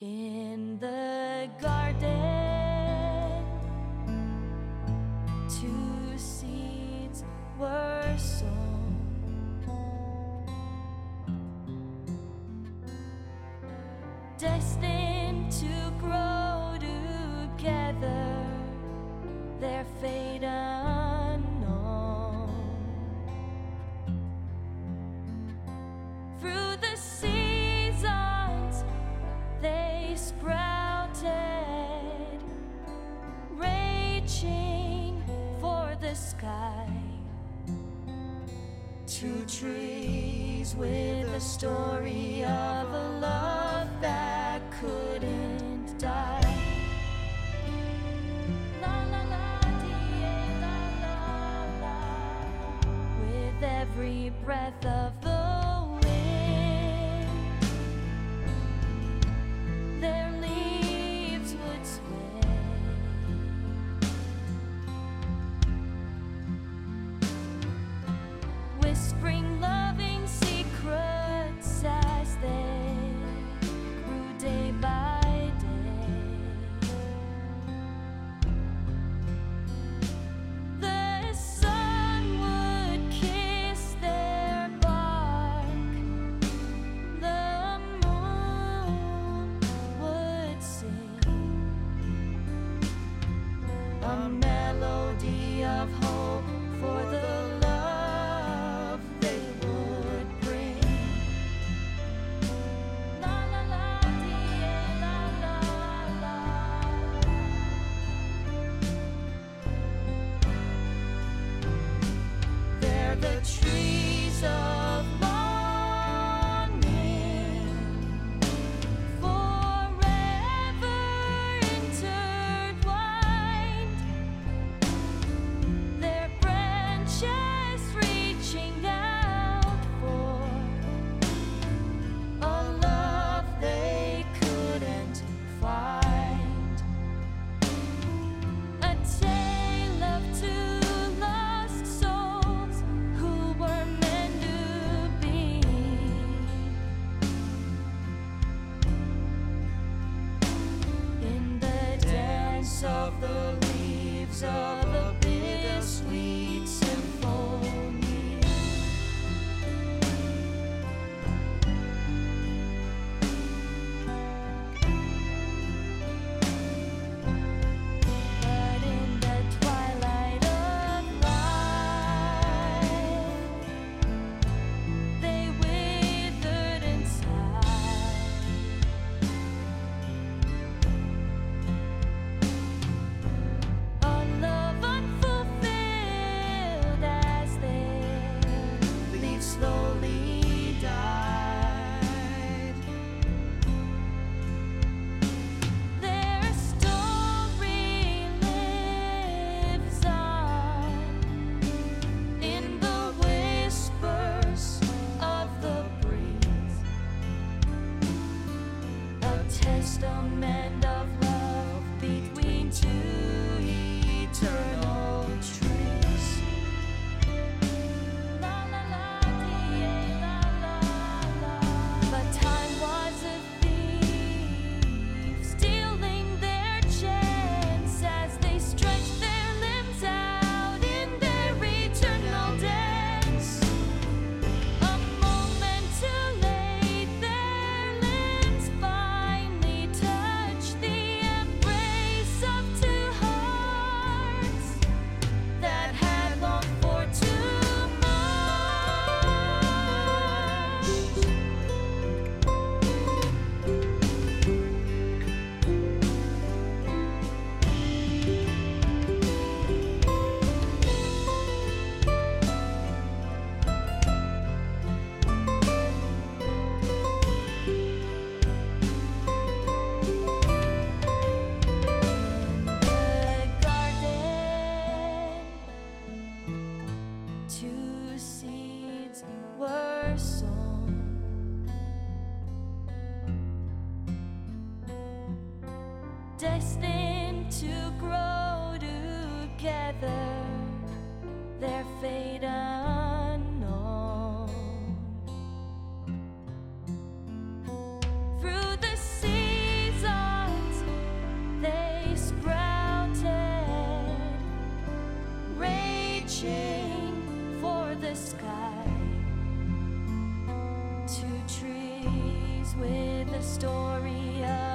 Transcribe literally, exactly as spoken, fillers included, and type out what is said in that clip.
In the garden, two seeds were sown. Destined to grow together, their fate unknown. Through the seasons they sprouted, reaching for the sky. Two trees with a story of a love that couldn't die. La la la, dee, la la la. With every breath of the wind, their leaves would sway, whispering loving secrets as they grew day by day. The sun would kiss their bark, the moon would sing a melody of hope for the love they would bring. La la la, dee, la la la. They're the trees of longing, forever intertwined. Their branches reaching out for a love they couldn't find. A tale of two lost souls who were meant to be. In the dance of the leaves of a bittersweet symphony. But in the twilight of life, they withered inside. A love unfulfilled as their leaves slowly died. Their story lives on in the whispers of the breeze, a testament of love between two eternal trees. La la la, dee, la la la. But time was a thief, stealing their chance as they stretched their limbs out in their eternal dance. A moment too late, their limbs finally touched the embrace of two hearts that had longed for too the garden, two seeds were sown. Destined to grow together, their fate unknown. Through the seas the sky. Two trees with a story of